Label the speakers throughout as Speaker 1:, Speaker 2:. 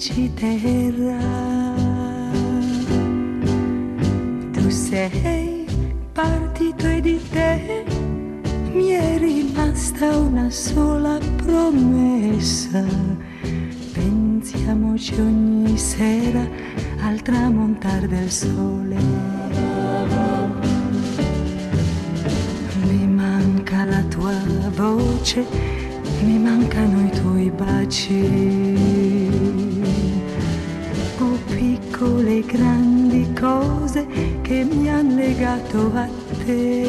Speaker 1: baci terra. Tu sei partito e di te mi è rimasta una sola promessa. Pensiamoci ogni sera al tramontar del sole. Mi manca la tua voce, mi mancano i tuoi baci. Oh, piccole e grandi cose che mi han legato a te.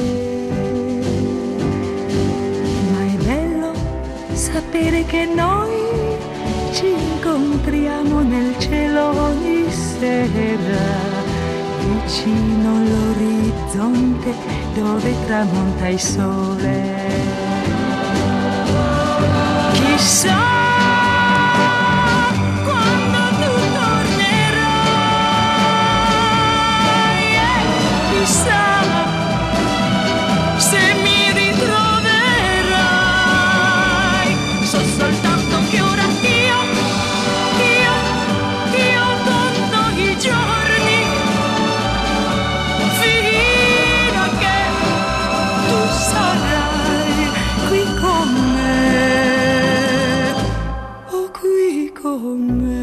Speaker 1: Ma è bello sapere che noi ci incontriamo nel cielo ogni sera, vicino all'orizzonte dove tramonta il sole. Chissà quando tu tornerai, chissà se mi ritroverai. So soltanto che ora io conto i giorni fino a che tu sarai qui con me. Qui con me.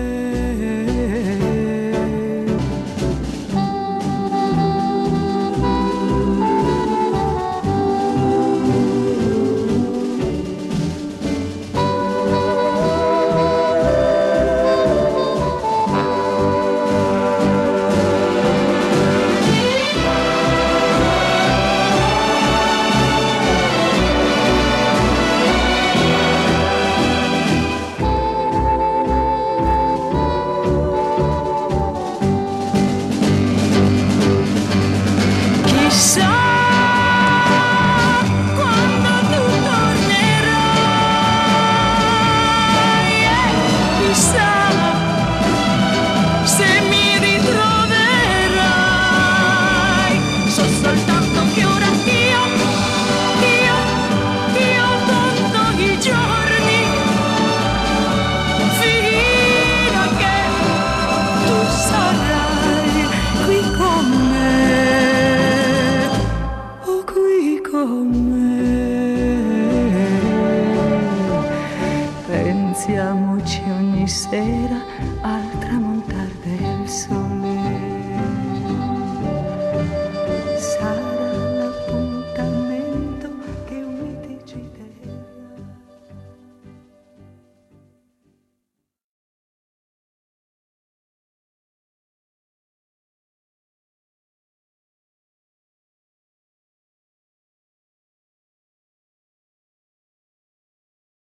Speaker 1: Chissà quando tu tornerai, chissà se mi ritroverai. So soltanto che ora io conto i giorni fino a che tu sarai qui con me. Con me. Pensiamoci ogni sera al tramontare